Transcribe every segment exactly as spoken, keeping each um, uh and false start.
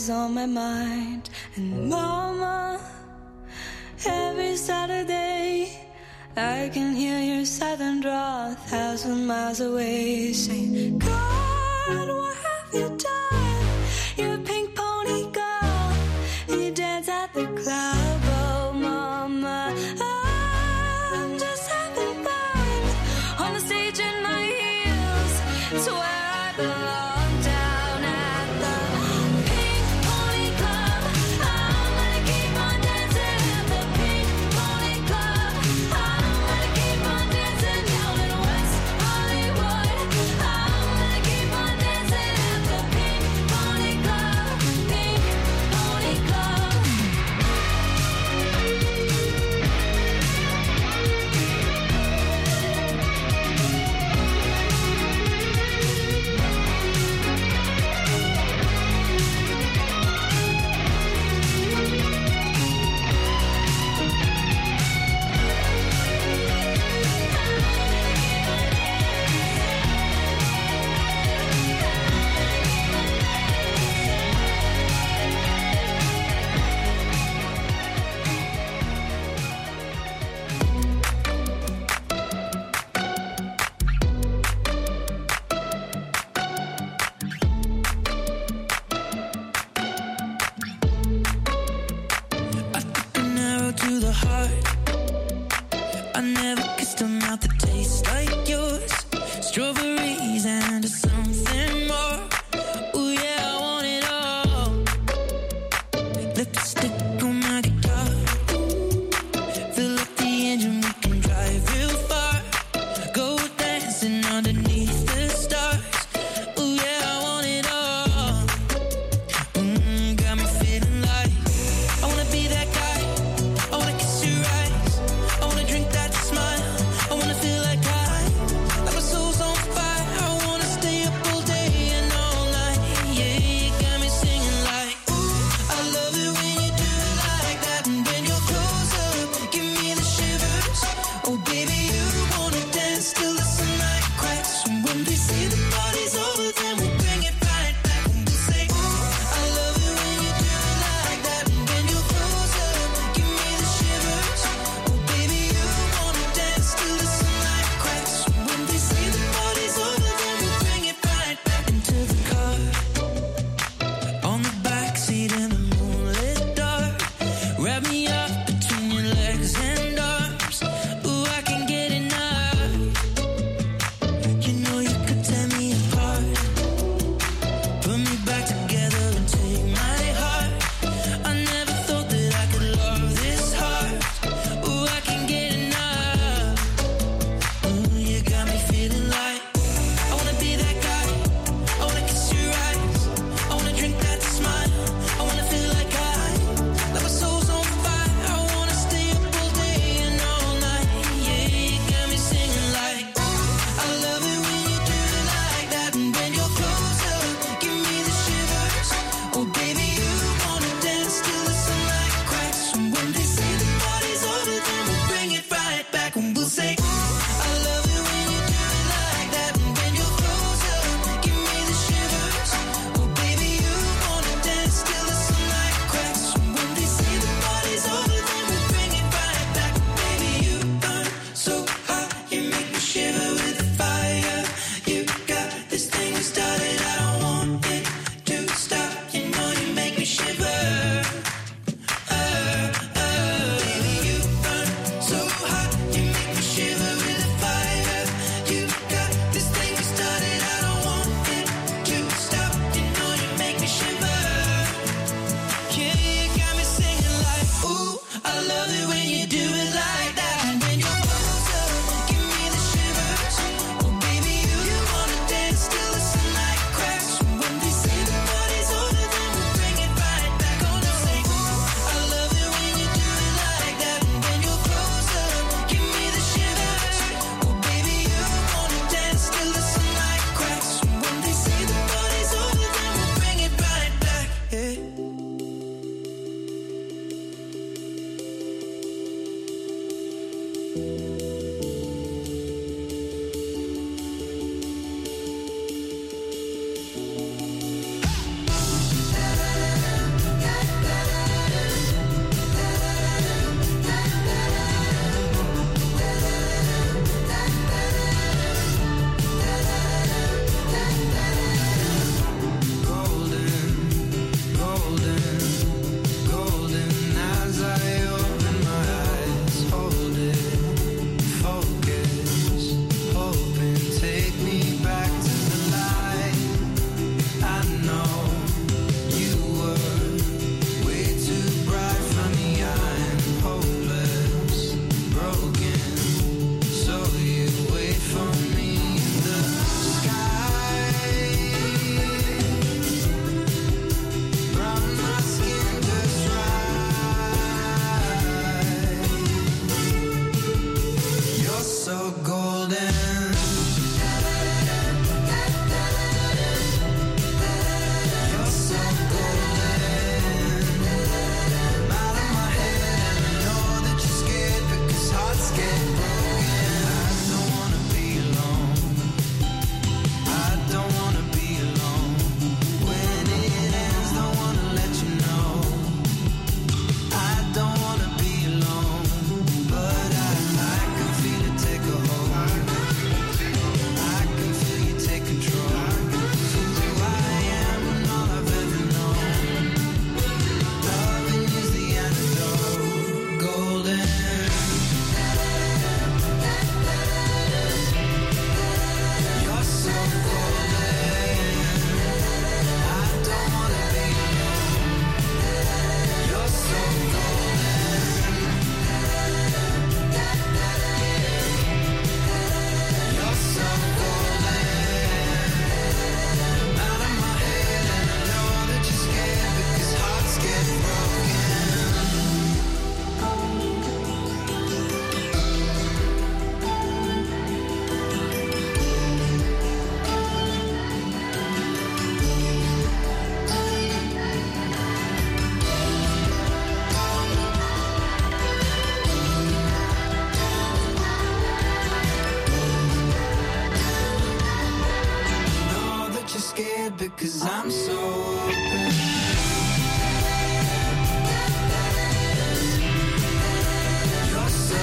is on my mind. And mama, every Saturday I can hear your southern drawl a thousand miles away, saying, God, what have you done? You're a pink pony girl, and you dance at the club. Oh mama, I'm just having fun on the stage in my heels. It's where I belong, down at the Pink Pony Club. I'm gonna keep on dancing at the Pink Pony Club. I'm gonna keep on dancing down in West Hollywood. I'm gonna keep on dancing at the Pink Pony Club. Pink Pony Club. An arrow to the heart. I never kissed a mouth that tastes like yours. Strawberries and something more. Ooh yeah, I want it all. Lipstick on my guitar. Fill up the engine, we can drive real far. Go dancing underneath the stars. Ooh yeah, I want it all. Mm, got me feeling like I wanna be that guy. I wanna kiss your eyes. I wanna drink that smile. I wanna feel like I, like my soul's on fire. I wanna stay up all day and all night. Yeah, you got me singing like, ooh, I love it when you do it like that. And when you're close up, give me the shivers. Oh baby, you wanna dance till the sunlight cracks. And when they say the party's over, then we bring it right back. And we'll say, ooh, I love it when you do it like that. And when you're close up, give me the shivers. Oh baby, you wanna dance till the sunlight cracks. And when they say the party's over, then we bring it right back into the car. On the backseat in the moonlit dark. Wrap me up between your legs and arms. Ooh, I can get scared because I'm so open. You're so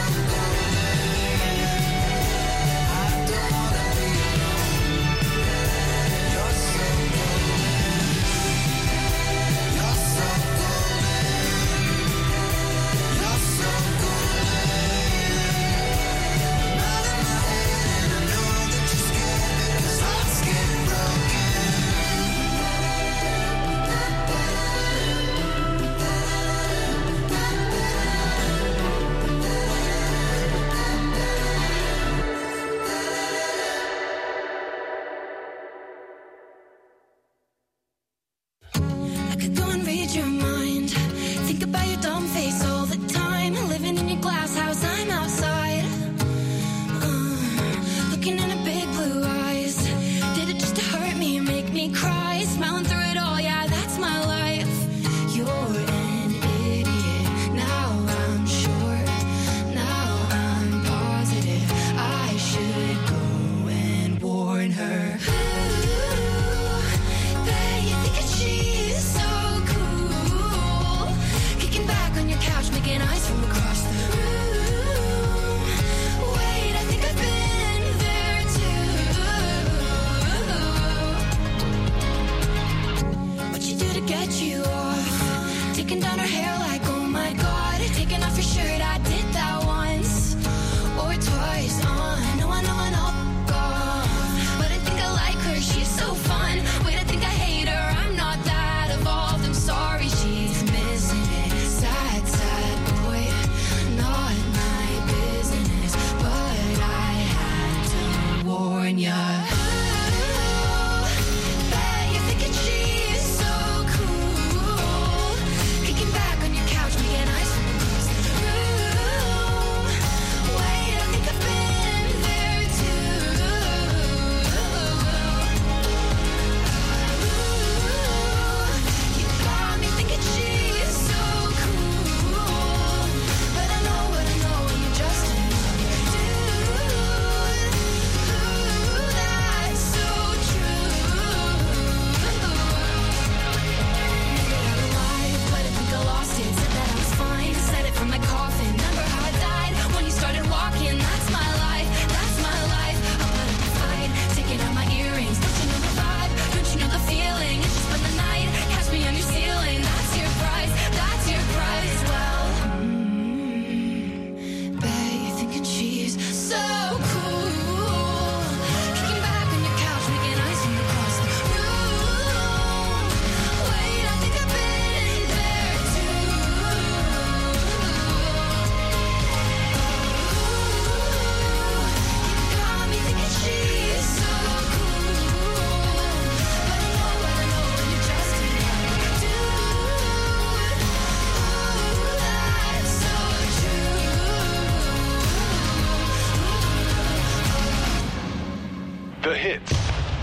The hits.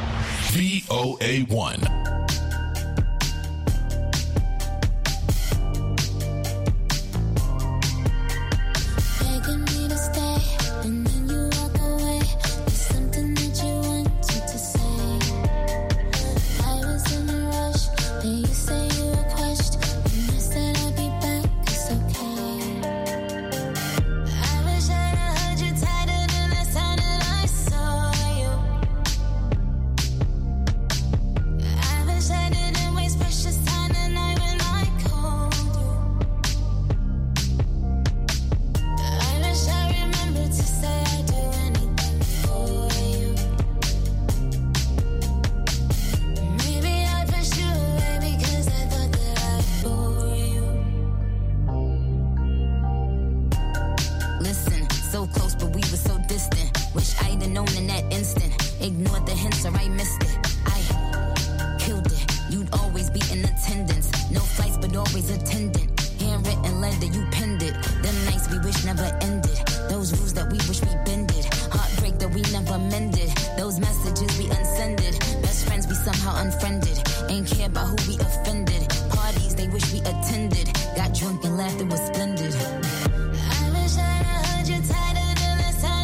V O A one.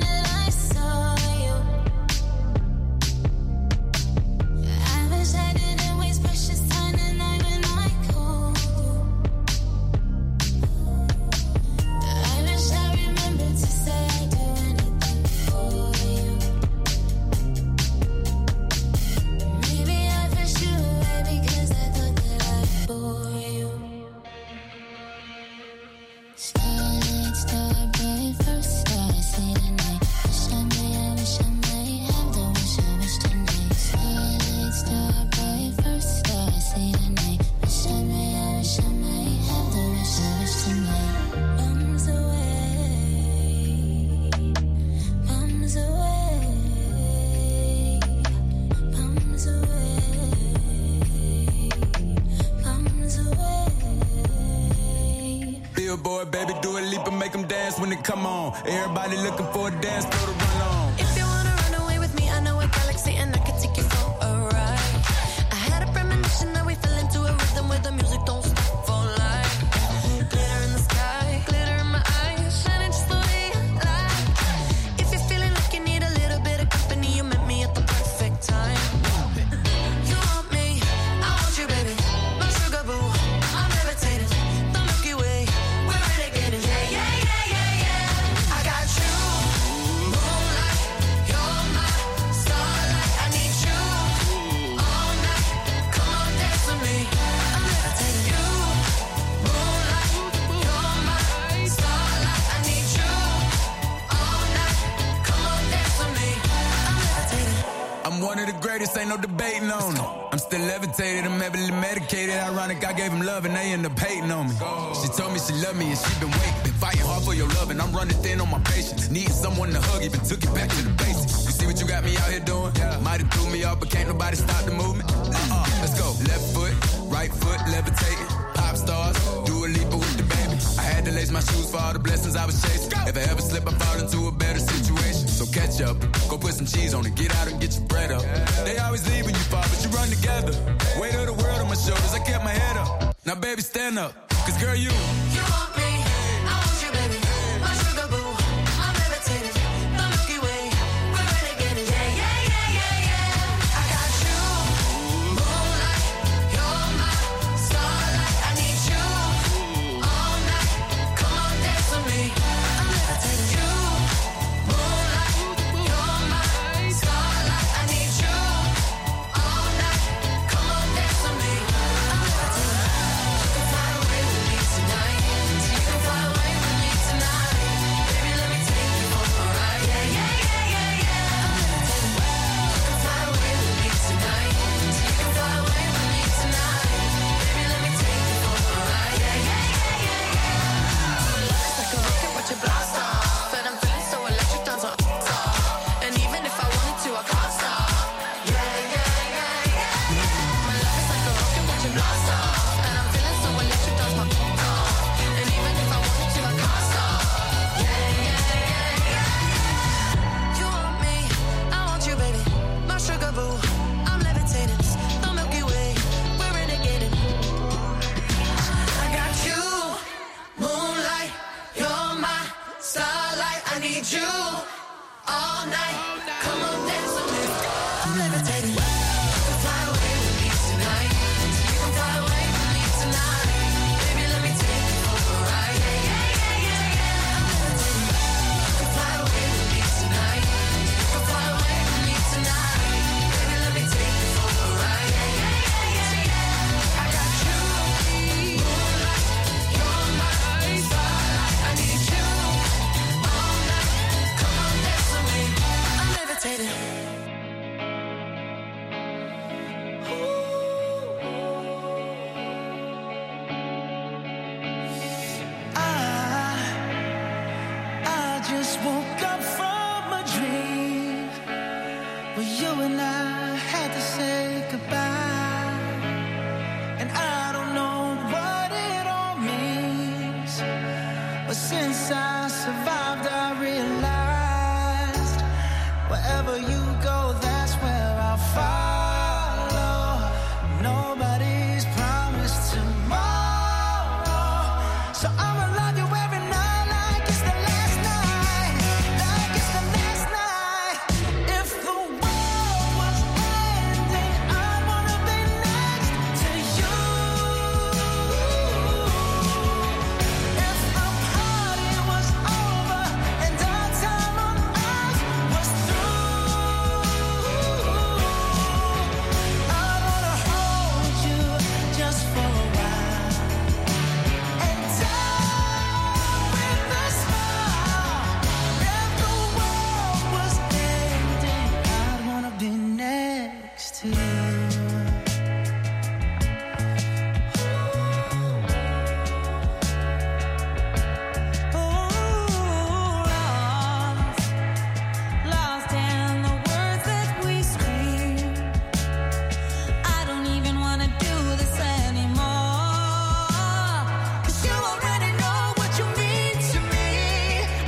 Shining when it come on. Everybody looking for a dance floor to run on. If you wanna run away with me, I know a galaxy and I can take you for a ride. I had a premonition that we fell into a rhythm where the music don't stop for life. Glitter in the sky, glitter in my eyes, shining just the way I like. If you're feeling like you need a little bit of company, you met me at the perfect time. You want me, I want you, baby. My sugar boo, I'm levitating. The Milky Way, we're renegading. Yeah, yeah, yeah, yeah, yeah. I got you, moonlight, you're my starlight. I need you all night. Come on, dance with me. I'm levitating. You, moonlight, you're my starlight. I need you all night. Come on, dance with me. I'm levitating. I'm one of the greatest, ain't no debating on it. I'm still levitated, I'm heavily medicated. Ironic, I gave him love and they end up hating on me. She told me she loved me and she been waiting. Been fighting hard for your love and I'm running thin on my patience. Needing someone to hug, even took it back to the basics. You see what you got me out here doing? Might have threw me off, but can't nobody stop the movement. Uh-uh, let's go. Left foot, right foot, levitating. Pop stars, do a leap with the baby. I had to lace my shoes for all the blessings I was chasing. If I ever slip, I fall into a better situation. So catch up, go put some cheese on it, get out and get your bread up. They always leave when you fall, but you run together. Weight of the world on my shoulders, I kept my head up. Now baby, stand up, cause girl, you You want me, I want you, baby. My sugar boo, I'm levitating. The Milky Way, we're renegading. Yeah, yeah, yeah, yeah, yeah. I got you, moonlight, you're my starlight. I need you all night. Come on, dance with me. I'm levitating. You, moonlight, you're my starlight. I need you all night. Come on, dance with me. I'm levitating. You can fly away with me tonight. You can fly away with me tonight. Baby, let me take you for a ride. Yeah, yeah, yeah, yeah, yeah. I'm levitating. You can fly away with me tonight. You can fly away with me tonight. Baby, let me take you for a ride. Yeah, yeah, yeah, yeah, yeah. It's like a rocket with your blast off, and I'm feeling so electric, down to off. And even if I wanted to, I can't stop. Yeah, yeah, yeah, yeah. My love is like a rocket with your blast off, and I'm feeling so electric, down to off. And even if I wanted to, I can't stop. Yeah, yeah, yeah, yeah. You want me, I want you, baby. My sugar boo, I'm levitating. The Milky Way, we're renegading. I got you, moonlight, you're my starlight. I need you all night. Come on, dance with me. I'm levitating. You can fly away with me tonight. You can fly away with me tonight. Baby, let me take you for a ride. Yeah, yeah, yeah, yeah, yeah. I'm levitating. You can fly away with me tonight. You can fly away with me tonight. Baby, let me take you for a ride. Yeah, yeah, yeah, yeah, yeah. I got you, moonlight, you're my starlight. I need you all night. Come on, dance with me. I'm levitating. I just woke up from a dream where you and I had to say goodbye. And I don't know what it all means, but since I survived, I realized wherever you go, that's where I'll follow. Nobody's promised tomorrow, so I'ma love you every night like it's the last night, like it's the last night. If the world was ending, I'd wanna be next to you. If the party was over and our time on earth was through, I'd wanna hold you just for a while and die with a smile. If the world was ending, I'd wanna be next to you. Lost in the words that we scream. I don't even wanna do this anymore. 'Cause you already know what you mean to me.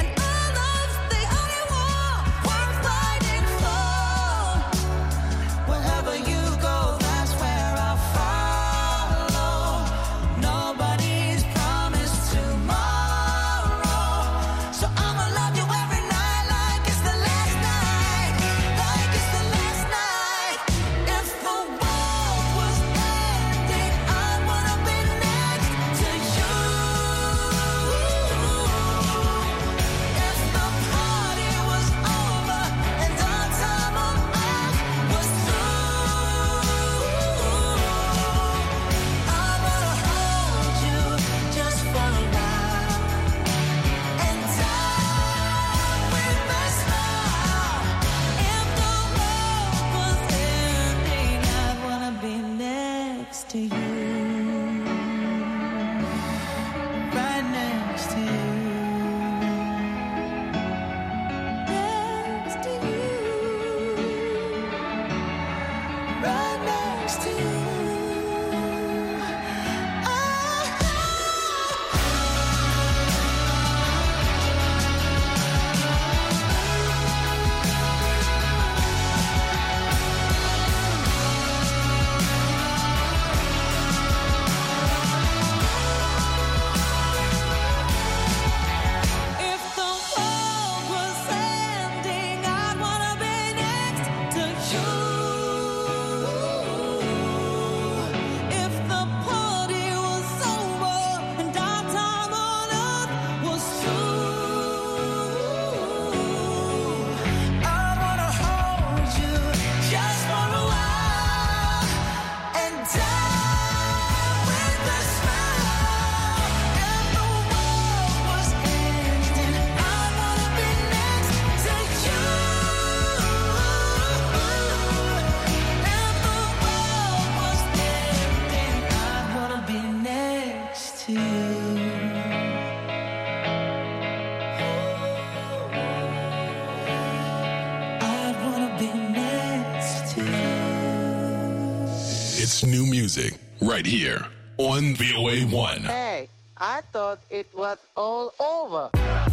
It's new music right here on V O A one. Hey, I thought it was all over.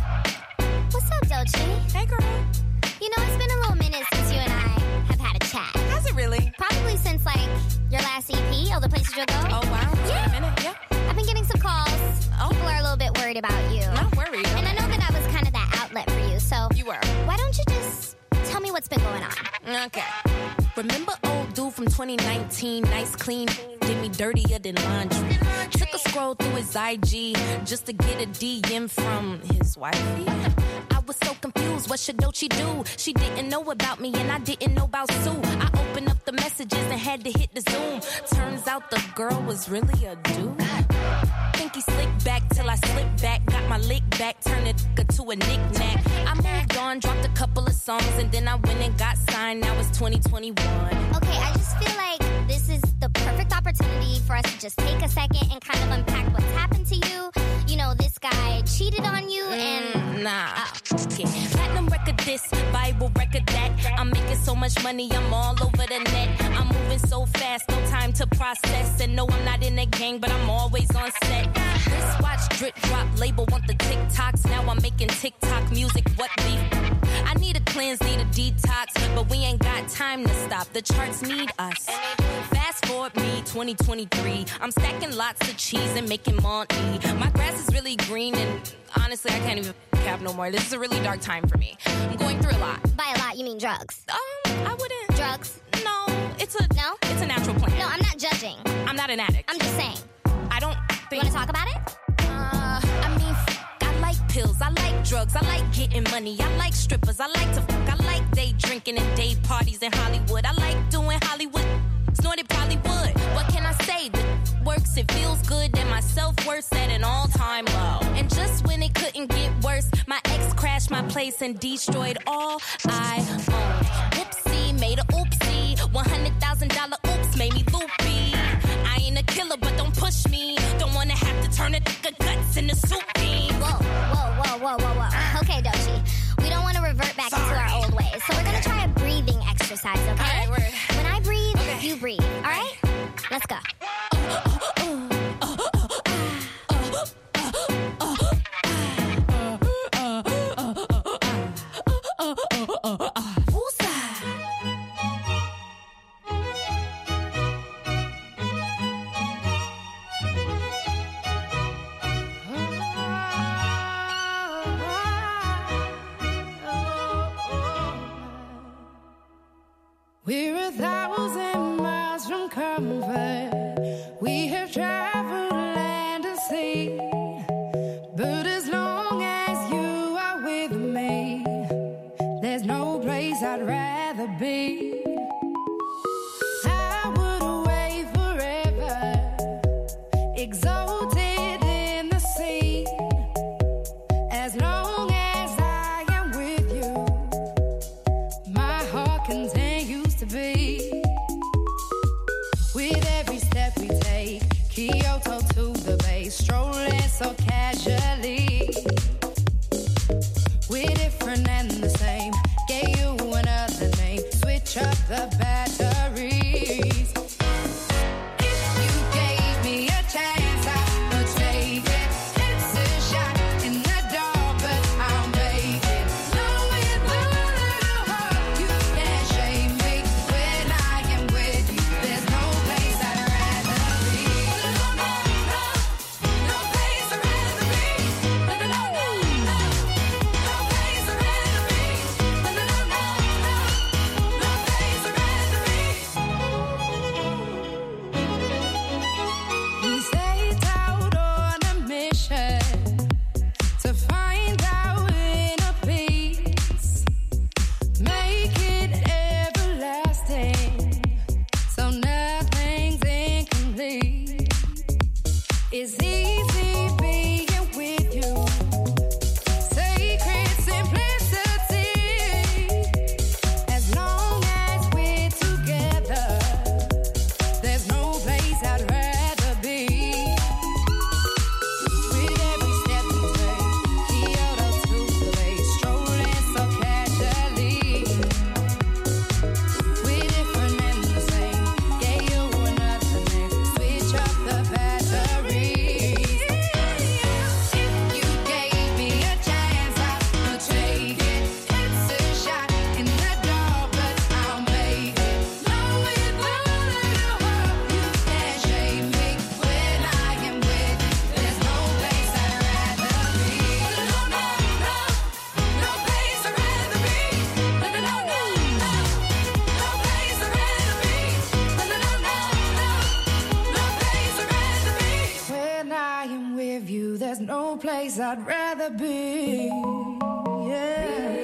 What's up, Doechii? Hey, girl. You know, it's been a little minute since you and I have had a chat. Has it really? Probably since, like, your last E P, All the Places You'll Go. Oh, wow. It's Yeah. been a minute, yeah. I've been getting some calls. Oh. People are a little bit worried about you. Not worried. And I know that I was kind of that outlet for you, so... You were. Why don't you just tell me what's been going on? Okay. Remember old dude from twenty nineteen, nice clean, did me dirtier than laundry. Took a scroll through his I G just to get a D M from his wifey. I was so confused, what should Doechii do? She didn't know about me and I didn't know about Sue. I opened up the messages and had to hit the Zoom. Turns out the girl was really a dude. Think he slicked back till I slipped back. Got my lick back, turned it to a knick-knack. I moved on, dropped a couple of songs, and then I went and got signed. Now it's twenty twenty-one. Okay, I just feel like this is the perfect opportunity for us to just take a second and kind of unpack what's happened to you. You know, this guy cheated on you and... Mm, nah. Oh. Okay. Platinum record this, Bible record that. I'm making so much money, I'm all over the net. I'm moving so fast, no time to process. And no, I'm not in a gang, but I'm always on set. Wristwatch, drip drop, label want the TikToks. Now I'm making TikTok music, what beef? I need a cleanse, need a detox, but we ain't got time to stop. The charts need us. Fast forward me, twenty twenty-three. I'm stacking lots of cheese and making money. My grass is really green and honestly, I can't even cap no more. This is a really dark time for me. I'm going through a lot. By a lot, you mean drugs? Um, I wouldn't. Drugs? No, it's a No? It's a natural plan. No, I'm not judging. I'm not an addict. I'm just saying. I don't You think. want to talk about it? Uh, I mean, f- I like pills, I like drugs, I like getting money, I like strippers, I like to fuck, I like day drinking and day parties in Hollywood, I like doing Hollywood, snorted probably would. What can I say? That works, it feels good, and my self-worth's at an all-time low. And just when it couldn't get worse, my ex crashed my place and destroyed all I owned. Whoopsie, made a oopsie, one hundred thousand dollars oops, made me loopy. I ain't a killer, but don't push me. Don't wanna have to turn a nigga guts into soup bean. Whoa, whoa, whoa, whoa, whoa, whoa. Okay, Doechii. We don't want to revert back Sorry. into our old ways. So we're going to try a breathing exercise, okay? All right, we're- When I breathe, Okay. you breathe. All right? Let's go. We're a thousand miles from comfort. We have traveled land and sea. But as long as you are with me, there's no place I'd rather be. I would away forever, exalted in the sea. As long as I am with you, my heart continues to beat. With every step we take, Kyoto to the bay, strolling so casually. We're different and the same. Gave you another name. Switch up the batteries. If you gave me a chance, I would take it. It's a shot in the dark, but I'll make it. Knowing that you can't shame me when I am with you. There's no place I'd rather be. No place I'd rather no place I'd rather be. Yeah.